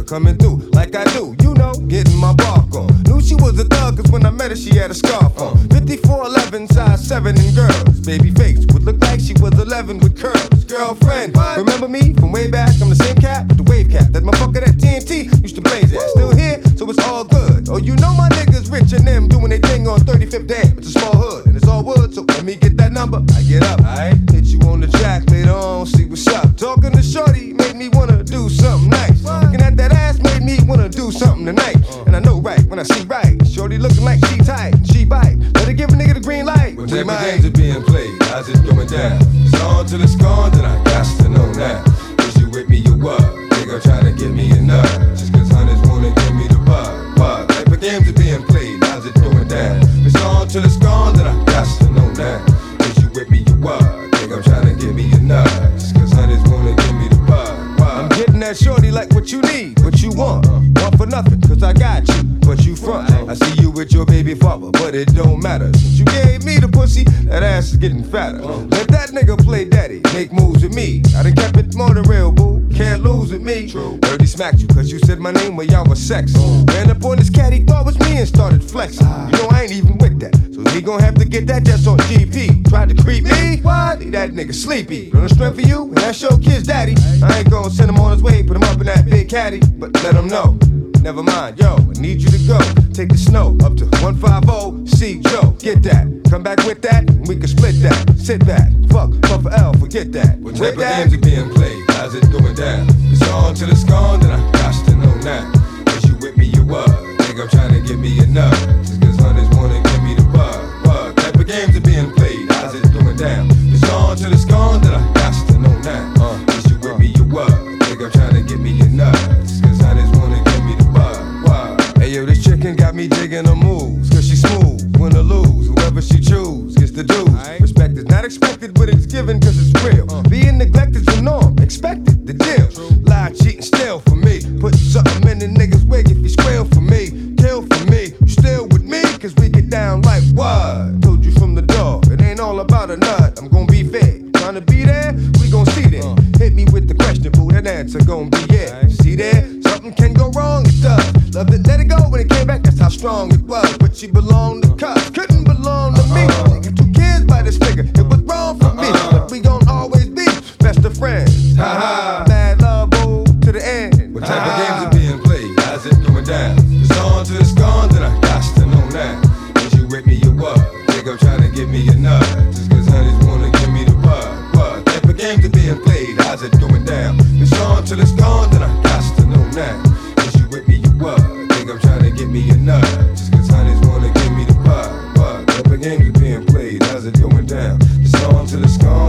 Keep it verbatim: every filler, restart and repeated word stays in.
coming through like I do, you know, getting my bark on. Knew she was a thug, cause when I met her, she had a scarf on. fifty-four eleven, size seven in girls. Baby face would look like she was eleven with curls. Girlfriend, remember me from way back? I'm the same cat with the wave cap. That motherfucker that T N T used to blaze at. Still here, so it's all good. Oh, you know my niggas rich and them doing their thing on thirty-fifth Dam. It's a small hood and it's all wood, so let me get that number. I get up, I hit you on the track later on, see what's up. Talking to shorty made me wanna do something nice. Looking at that ass made me wanna do something tonight. And I know right when I see right. Shorty looking like she tight, she bite. Let her give a nigga the green light. When type of games are being played, how's it going down? It's on till it's gone, then I got to know now. Is you with me, you what? Nigga try to get me a nut. Just cause hunters wanna give me the bug. What type of games are being played, how's it going down? It's on till it's gone, then I got to know now. Is you with me, you what? Nigga try to give me a nut. Just cause hunters wanna give me the bug. What? I'm getting that shorty like what you need, what you want. Want for nothing, cause I got you, but you front. I see you with your baby father, but it don't matter. Since you gave me the pussy, that ass is getting fatter. Let that nigga play daddy, make moves with me. I done kept it more than real, boo. Can't lose with me. Heard he smacked you, cause you said my name when y'all was sex. Ran up on this cat, he thought was me and started flexing. You know I ain't even with that, so he gon' have to get that just on G P. Tried to creep me, what? Leave that nigga sleepy. Run a strength for you, and that's your kid's daddy. I ain't gon' send him on his way, put him up in that big caddy, but let him know. Never mind, yo, I need you to go. Take the snow up to one fifty, see Joe, get that. Come back with that, and we can split that. Sit back, fuck, fuck for L, forget that. What type of games are being played, how's it going down? It's on till it's gone, then I got to know now. Is you with me, you what? Think I'm trying to give me a nut. Just cause hunters wanna give me the bug. What type of games are being played, how's it going down? It's on till it's gone, then I got to know now. Uh, is you with me, you what? Think I'm trying to give me a nut. Just cause hunters wanna give me the bug. What? Hey yo, this chicken got me digging her moves, cause she smooth, win or lose, whoever she choose gets the dues. Right. Respect is not expected, but it's given cause it's real. Uh. Being neglected's the norm, expected, the deal. True. Lie, cheat, and steal for me. Put something in the nigga's wig if he squeal for me. Kill for me, you still with me, cause we get down like what? Told you from the door, it ain't all about a nut, I'm gon' be fair. Trying to be there, we gon' see then. Uh. Hit me with the question, boo, that answer gon' be yeah. Right. See there, something can go wrong, it does. Loved it, let it go when it came back, that's how strong it was. But she belonged to Cuz, couldn't belong to me. Uh-uh. Got two kids by this figure, it was wrong for uh-uh. me. But we gon' always be best of friends. Ha ha, bad love, boo, to the end. What type of games are being played, how's it going down? It's on till it's gone, then I got to know now. Is you with me, you what? Think I'm trying to give me a nut. Just cause honeys wanna give me the bug. What type of games are being played, how's it going down? It's on till it's gone, then I got to know now. Is you with me, you what? Think I'm trying to give me a nut. Just cause honeys wanna give me the bug. What type of games are being played, how's it going down? It's on till it's gone.